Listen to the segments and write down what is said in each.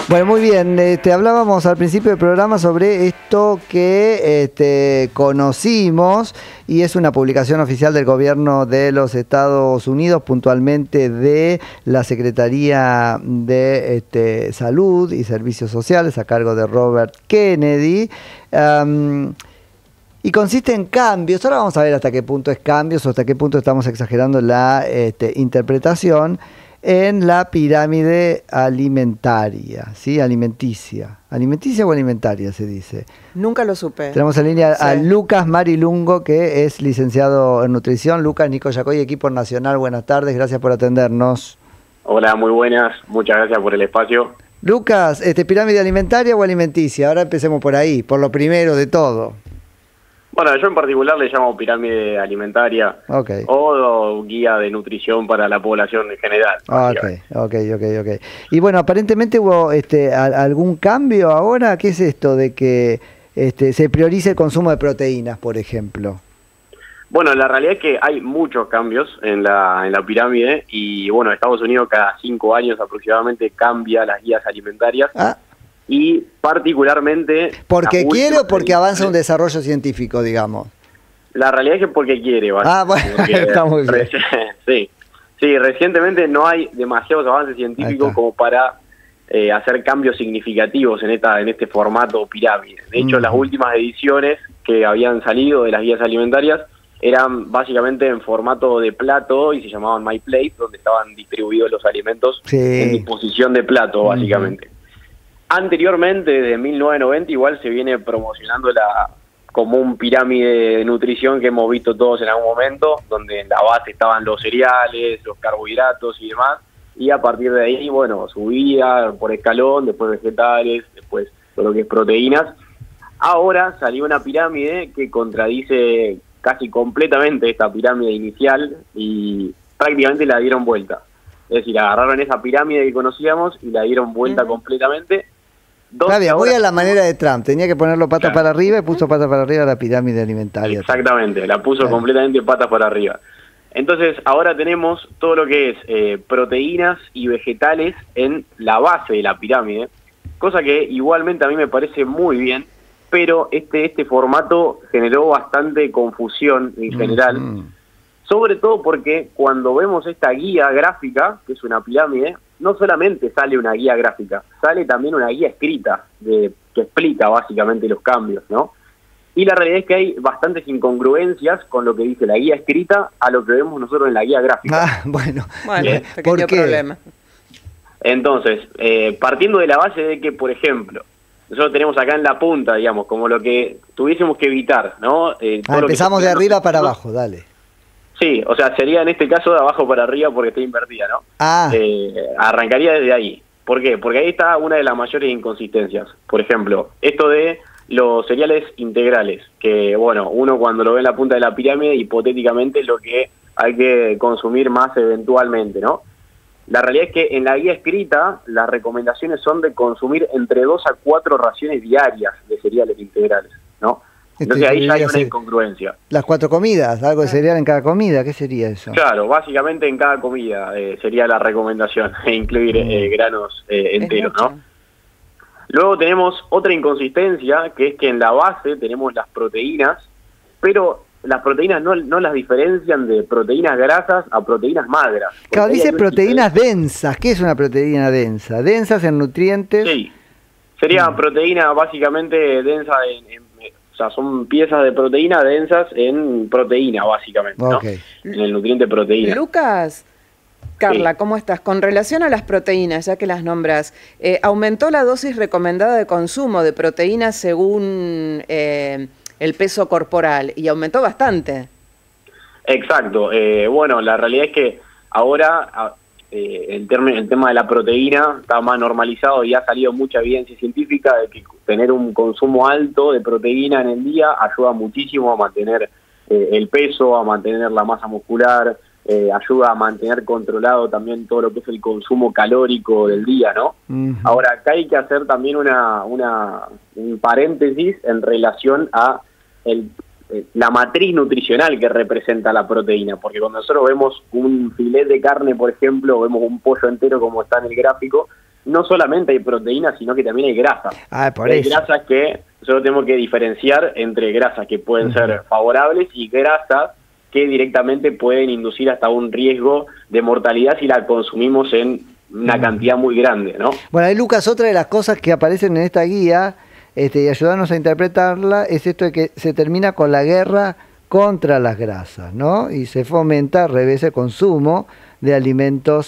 Bueno, muy bien. Hablábamos al principio del programa sobre esto que conocimos y es una publicación oficial del gobierno de los Estados Unidos, puntualmente de la Secretaría de Salud y Servicios Sociales a cargo de Robert Kennedy. Y consiste en cambios. Ahora vamos a ver hasta qué punto es cambios o hasta qué punto estamos exagerando la interpretación en la pirámide alimentaria, ¿sí? Alimenticia. ¿Alimenticia o alimentaria se dice? Nunca lo supe. Tenemos en línea a Lucas Marilungo, que es licenciado en nutrición. Lucas, Nico Yacoy, equipo nacional, buenas tardes, gracias por atendernos. Hola, muy buenas, muchas gracias por el espacio. Lucas, ¿pirámide alimentaria o alimenticia? Ahora empecemos por ahí, por lo primero de todo. Bueno, yo en particular le llamo pirámide alimentaria o guía de nutrición para la población en general. Ok. Y bueno, aparentemente hubo algún cambio ahora. ¿Qué es esto de que se priorice el consumo de proteínas, por ejemplo? Bueno, la realidad es que hay muchos cambios en la pirámide y bueno, Estados Unidos cada 5 años aproximadamente cambia las guías alimentarias. Y particularmente... ¿Porque quiere o porque avanza un desarrollo científico, digamos? La realidad es que porque quiere. Bueno, está muy bien. Sí, recientemente no hay demasiados avances científicos como para hacer cambios significativos en este formato pirámide. De hecho, las últimas ediciones que habían salido de las guías alimentarias eran básicamente en formato de plato y se llamaban My Plate, donde estaban distribuidos los alimentos en disposición de plato, básicamente. Anteriormente, desde 1990, igual se viene promocionando como un pirámide de nutrición que hemos visto todos en algún momento, donde en la base estaban los cereales, los carbohidratos y demás, y a partir de ahí, bueno, subía por escalón, después vegetales, después todo lo que es proteínas. Ahora salió una pirámide que contradice casi completamente esta pirámide inicial y prácticamente la dieron vuelta. Es decir, agarraron esa pirámide que conocíamos y la dieron vuelta completamente. Voy a la manera de Trump, tenía que ponerlo patas para arriba y puso patas para arriba la pirámide alimentaria. Exactamente, la puso completamente patas para arriba. Entonces ahora tenemos todo lo que es proteínas y vegetales en la base de la pirámide, cosa que igualmente a mí me parece muy bien, pero este formato generó bastante confusión en general, sobre todo porque cuando vemos esta guía gráfica, que es una pirámide, no solamente sale una guía gráfica, sale también una guía escrita que explica básicamente los cambios, ¿no? Y la realidad es que hay bastantes incongruencias con lo que dice la guía escrita a lo que vemos nosotros en la guía gráfica. Bueno, pequeño problema. Entonces, partiendo de la base de que, por ejemplo, nosotros tenemos acá en la punta, digamos, como lo que tuviésemos que evitar, ¿no? Empezamos de arriba para abajo, dale. Sí, o sea, sería en este caso de abajo para arriba porque está invertida, ¿no? Arrancaría desde ahí. ¿Por qué? Porque ahí está una de las mayores inconsistencias. Por ejemplo, esto de los cereales integrales, que, bueno, uno cuando lo ve en la punta de la pirámide, hipotéticamente es lo que hay que consumir más eventualmente, ¿no? La realidad es que en la guía escrita las recomendaciones son de consumir entre 2 a 4 raciones diarias de cereales integrales, ¿no? Entonces ahí ya hay una incongruencia. Las 4 comidas, algo de cereal en cada comida, ¿qué sería eso? Claro, básicamente en cada comida sería la recomendación, incluir granos enteros, ¿no? Luego tenemos otra inconsistencia, que es que en la base tenemos las proteínas, pero las proteínas no las diferencian de proteínas grasas a proteínas magras. Claro, dice proteínas densas. ¿Qué es una proteína densa? ¿Densas en nutrientes? Sí, sería proteína básicamente densa o sea, son piezas de proteína densas en proteína, básicamente, ¿no? En el nutriente proteína. Lucas, Carla, ¿cómo estás? Con relación a las proteínas, ya que las nombras, ¿aumentó la dosis recomendada de consumo de proteínas según el peso corporal? Y aumentó bastante. Exacto. Bueno, la realidad es que ahora el tema de la proteína está más normalizado y ha salido mucha evidencia científica de que tener un consumo alto de proteína en el día ayuda muchísimo a mantener el peso, a mantener la masa muscular, ayuda a mantener controlado también todo lo que es el consumo calórico del día, ¿no? Ahora, acá hay que hacer también un paréntesis en relación a la matriz nutricional que representa la proteína, porque cuando nosotros vemos un filete de carne, por ejemplo, o vemos un pollo entero como está en el gráfico, no solamente hay proteínas, sino que también hay grasas. Hay grasas que nosotros tenemos que diferenciar entre grasas que pueden ser favorables y grasas que directamente pueden inducir hasta un riesgo de mortalidad si la consumimos en una cantidad muy grande, ¿no? Bueno, ahí, Lucas, otra de las cosas que aparecen en esta guía, y ayudarnos a interpretarla, es esto de que se termina con la guerra contra las grasas, ¿no? Y se fomenta al revés el consumo de alimentos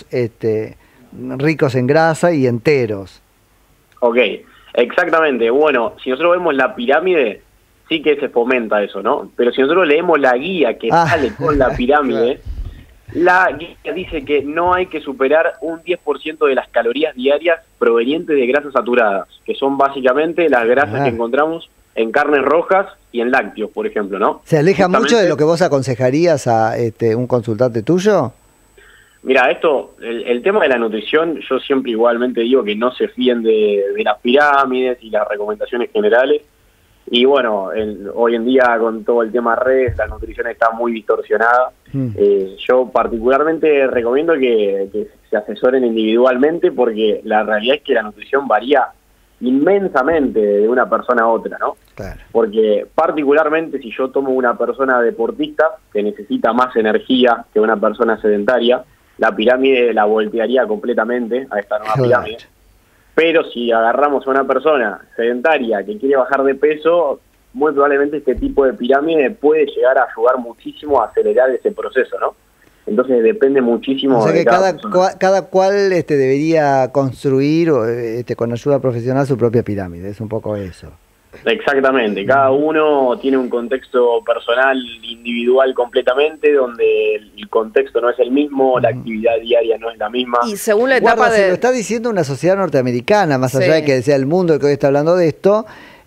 ricos en grasa y enteros. Ok, exactamente. Bueno, si nosotros vemos la pirámide, sí que se fomenta eso, ¿no? Pero si nosotros leemos la guía que sale con la pirámide, la guía dice que no hay que superar un 10% de las calorías diarias provenientes de grasas saturadas, que son básicamente las grasas que encontramos en carnes rojas y en lácteos, por ejemplo, ¿no? ¿Se aleja mucho de lo que vos aconsejarías a un consultante tuyo? Mira, el tema de la nutrición, yo siempre igualmente digo que no se fíen de las pirámides y las recomendaciones generales. Y bueno, hoy en día con todo el tema redes, la nutrición está muy distorsionada. Yo particularmente recomiendo que se asesoren individualmente, porque la realidad es que la nutrición varía inmensamente de una persona a otra, ¿no? Claro. Porque particularmente si yo tomo una persona deportista que necesita más energía que una persona sedentaria, la pirámide la voltearía completamente a esta nueva pirámide. Pero si agarramos a una persona sedentaria que quiere bajar de peso, muy probablemente este tipo de pirámide puede llegar a ayudar muchísimo a acelerar ese proceso, ¿no? Entonces depende muchísimo. O sea que cada cual debería construir con ayuda profesional su propia pirámide, es un poco eso. Exactamente, cada uno tiene un contexto personal individual completamente, donde el contexto no es el mismo, la actividad diaria no es la misma. Y según la etapa se lo está diciendo una sociedad norteamericana, más allá de que sea el mundo el que hoy está hablando de esto,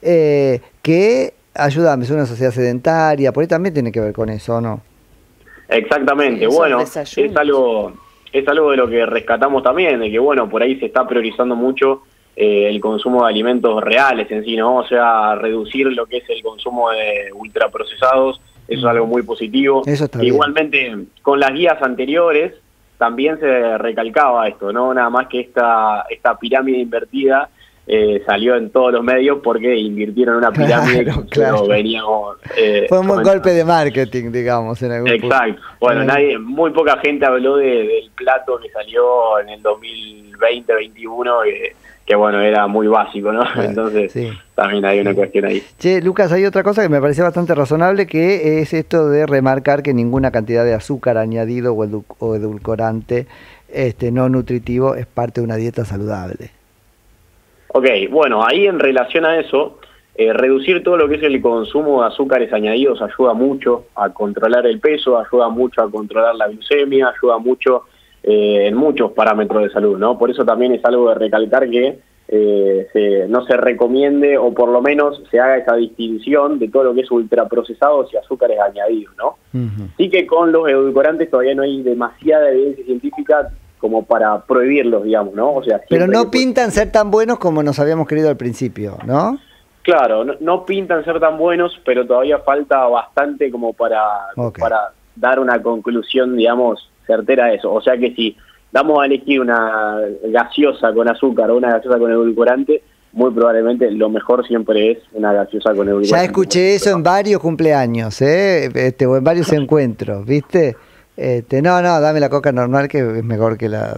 que, ayúdame, es una sociedad sedentaria, por ahí también tiene que ver con eso, ¿no? Exactamente, bueno, es algo de lo que rescatamos también, de que bueno, por ahí se está priorizando mucho el consumo de alimentos reales en sí, ¿no? O sea, reducir lo que es el consumo de ultraprocesados, eso es algo muy positivo. Eso está igualmente, con las guías anteriores también se recalcaba esto, ¿no? Nada más que esta pirámide invertida salió en todos los medios porque invirtieron en una pirámide que veníamos... fue un buen golpe de marketing, digamos, en algún punto. Exacto. Bueno, muy poca gente habló del plato que salió en el 2020-21, que bueno, era muy básico, ¿no? Entonces también hay una cuestión ahí. Che, Lucas, hay otra cosa que me parece bastante razonable, que es esto de remarcar que ninguna cantidad de azúcar añadido o edulcorante no nutritivo es parte de una dieta saludable. Ok, bueno, ahí en relación a eso, reducir todo lo que es el consumo de azúcares añadidos ayuda mucho a controlar el peso, ayuda mucho a controlar la glucemia, ayuda mucho en muchos parámetros de salud, ¿no? Por eso también es algo de recalcar que no se recomiende, o por lo menos se haga esa distinción de todo lo que es ultraprocesados y azúcares añadidos, ¿no? Sí que con los edulcorantes todavía no hay demasiada evidencia científica como para prohibirlos, digamos, ¿no? O sea, pero no pintan ser tan buenos como nos habíamos creído al principio, ¿no? Claro, no pintan ser tan buenos, pero todavía falta bastante como para dar una conclusión, digamos, certera a eso. O sea que si vamos a elegir una gaseosa con azúcar o una gaseosa con edulcorante, muy probablemente lo mejor siempre es una gaseosa con edulcorante. Ya escuché eso en varios cumpleaños, o en varios encuentros, ¿viste? No, dame la coca normal, que es mejor que la...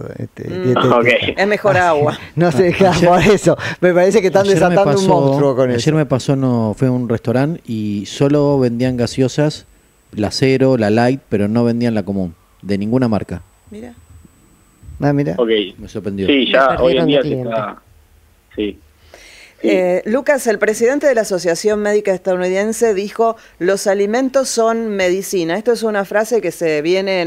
Es mejor agua. No sé, por eso. Me parece que están desatando un monstruo con eso. Ayer me pasó, fui a un restaurante y solo vendían gaseosas, la cero, la light, pero no vendían la común, de ninguna marca. Mira. Mira. Okay. Me sorprendió. Sí, ya hoy en día se está... Sí. Lucas, el presidente de la Asociación Médica Estadounidense dijo: los alimentos son medicina. Esto es una frase que se viene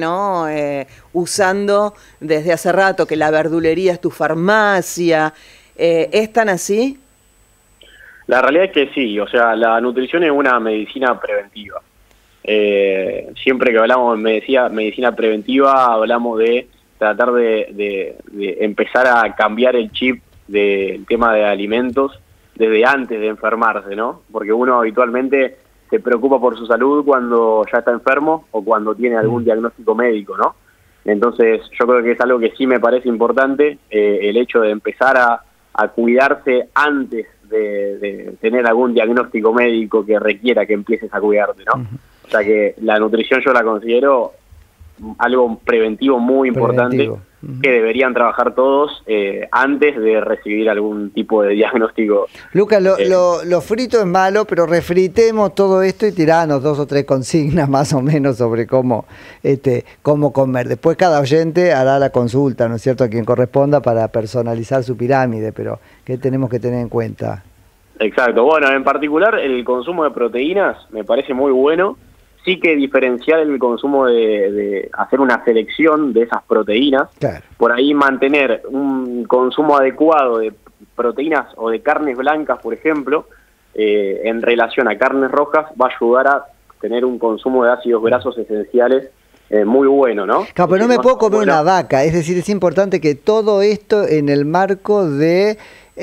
usando desde hace rato, que la verdulería es tu farmacia. ¿Es tan así? La realidad es que sí, o sea, la nutrición es una medicina preventiva. Siempre que hablamos de medicina preventiva, hablamos de tratar de empezar a cambiar el chip del tema de alimentos desde antes de enfermarse, ¿no? Porque uno habitualmente se preocupa por su salud cuando ya está enfermo o cuando tiene algún diagnóstico médico, ¿no? Entonces yo creo que es algo que sí me parece importante, el hecho de empezar a cuidarse antes de tener algún diagnóstico médico que requiera que empieces a cuidarte, ¿no? O sea que la nutrición yo la considero algo preventivo muy importante, que deberían trabajar todos antes de recibir algún tipo de diagnóstico. Lucas, lo frito es malo, pero refritemos todo esto y tiranos 2 o 3 consignas más o menos sobre cómo comer. Después cada oyente hará la consulta, ¿no es cierto?, a quien corresponda para personalizar su pirámide, pero ¿qué tenemos que tener en cuenta? Exacto. Bueno, en particular el consumo de proteínas me parece muy bueno. Sí que diferenciar el consumo de hacer una selección de esas proteínas, claro. Por ahí mantener un consumo adecuado de proteínas o de carnes blancas, por ejemplo, en relación a carnes rojas, va a ayudar a tener un consumo de ácidos grasos esenciales muy bueno, ¿no? Claro, pero no me puedo comer una vaca, es decir, es importante que todo esto en el marco de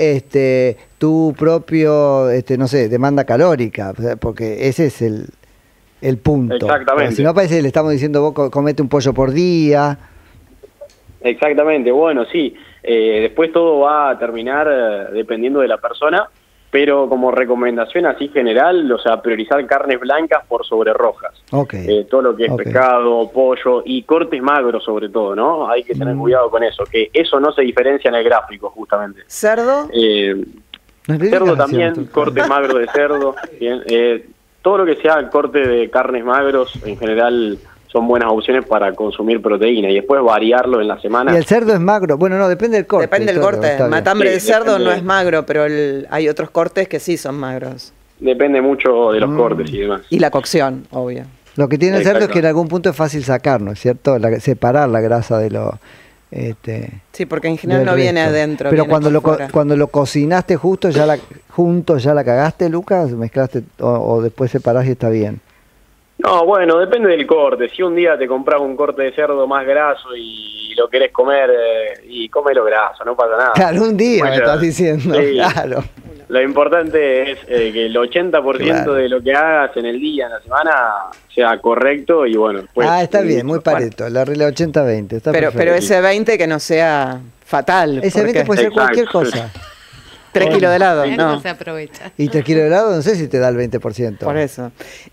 tu propio, no sé, demanda calórica, porque ese es el punto. Exactamente. Porque si no parece que le estamos diciendo vos comete un pollo por día. Exactamente, bueno, sí. Después todo va a terminar dependiendo de la persona, pero como recomendación así general, o sea, priorizar carnes blancas por sobre rojas. Okay. Todo lo que es pescado, pollo y cortes magros sobre todo, ¿no? Hay que tener cuidado con eso, que eso no se diferencia en el gráfico justamente. ¿Cerdo? Cerdo también, corte magro de cerdo, bien. Todo lo que sea corte de carnes magros, en general, son buenas opciones para consumir proteína y después variarlo en la semana. ¿Y el cerdo es magro? Bueno, no, depende del corte. Depende del corte. Matambre de cerdo no es magro, pero hay otros cortes que sí son magros. Depende mucho de los cortes y demás. Y la cocción, obvio. Lo que tiene el cerdo es que en algún punto es fácil sacar, ¿no es cierto? Separar la grasa de lo... sí, porque en general no viene adentro. Pero cuando lo cocinaste juntos ya la cagaste, Lucas, mezclaste o después separás y está bien. No, bueno, depende del corte. Si un día te compras un corte de cerdo más graso y lo querés comer, y cómelo graso, no pasa nada. Claro, un día me estás diciendo, sí. Claro. Lo importante es que el 80% de lo que hagas en el día, en la semana, sea correcto y bueno. Pues, está bien, muy pareto, la regla 80-20. Pero ese 20 que no sea fatal. Ese 20 puede ser cualquier cosa. 3 kilos de helado, no se aprovecha. Y 3 kilos de helado no sé si te da el 20%. Por eso.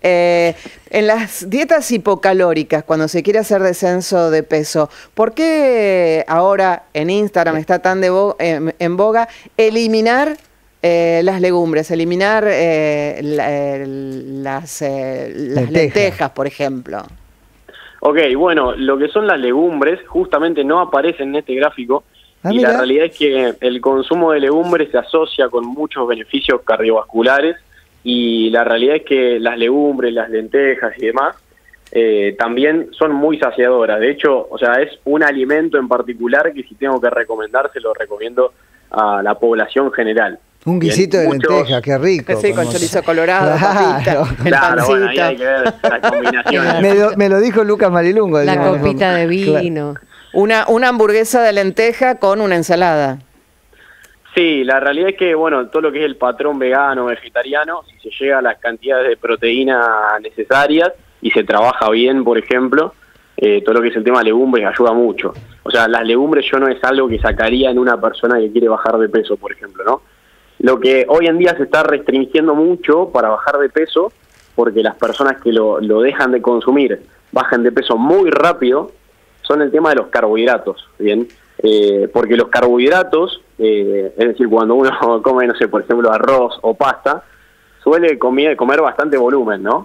En las dietas hipocalóricas, cuando se quiere hacer descenso de peso, ¿por qué ahora en Instagram está tan en boga eliminar las legumbres, eliminar las lentejas, por ejemplo? Ok, bueno, lo que son las legumbres justamente no aparecen en este gráfico. Y mira. La realidad es que el consumo de legumbres se asocia con muchos beneficios cardiovasculares y la realidad es que las legumbres, las lentejas y demás también son muy saciadoras. De hecho, o sea, es un alimento en particular que si tengo que recomendar, se lo recomiendo a la población general. Un guisito de lenteja, qué rico. Sí, con chorizo colorado, claro. Claro, bueno, ahí hay que ver las combinaciones. Me lo dijo Lucas Marilungo. La copita de vino. Claro. Una hamburguesa de lenteja con una ensalada. Sí, la realidad es que, bueno, todo lo que es el patrón vegano, vegetariano, si se llega a las cantidades de proteína necesarias y se trabaja bien, por ejemplo, todo lo que es el tema de legumbres ayuda mucho. O sea, las legumbres yo no es algo que sacaría en una persona que quiere bajar de peso, por ejemplo, ¿no? Lo que hoy en día se está restringiendo mucho para bajar de peso, porque las personas que lo dejan de consumir bajan de peso muy rápido, son el tema de los carbohidratos, ¿bien? Porque los carbohidratos, es decir, cuando uno come, no sé, por ejemplo, arroz o pasta, suele comer bastante volumen, ¿no?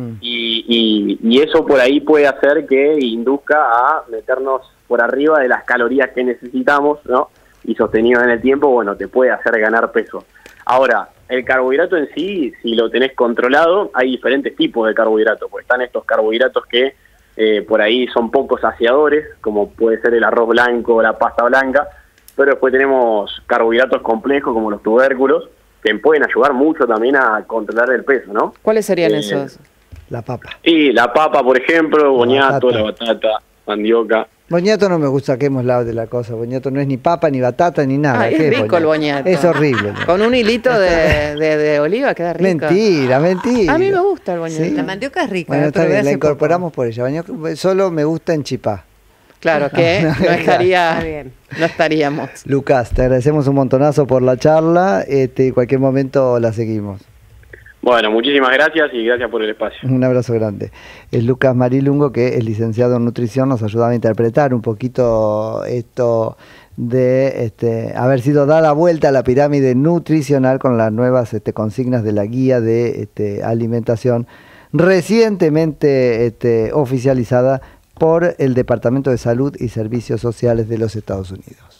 Y eso por ahí puede hacer que induzca a meternos por arriba de las calorías que necesitamos, ¿no? Y sostenido en el tiempo, bueno, te puede hacer ganar peso. Ahora, el carbohidrato en sí, si lo tenés controlado, hay diferentes tipos de carbohidratos, pues están estos carbohidratos que por ahí son poco saciadores, como puede ser el arroz blanco o la pasta blanca, pero después tenemos carbohidratos complejos como los tubérculos, que pueden ayudar mucho también a controlar el peso, ¿no? ¿Cuáles serían esos? La papa. Sí, la papa, por ejemplo, boñato, la batata, mandioca. Boñato no me gusta, que hemos hablado de la cosa. Boñato no es ni papa, ni batata, ni nada. Es rico el boñato. Es horrible. Con un hilito de oliva queda rico. Mentira. A mí me gusta el boñato. ¿Sí? La mandioca es rica. Bueno, está bien, la incorporamos por ella. Solo me gusta en chipá. Claro que no estaríamos. Lucas, te agradecemos un montonazo por la charla. En cualquier momento la seguimos. Bueno, muchísimas gracias y gracias por el espacio. Un abrazo grande. Es Lucas Marilungo, que es licenciado en nutrición, nos ayudaba a interpretar un poquito esto de haber sido dada vuelta a la pirámide nutricional con las nuevas consignas de la guía de alimentación recientemente oficializada por el Departamento de Salud y Servicios Sociales de los Estados Unidos.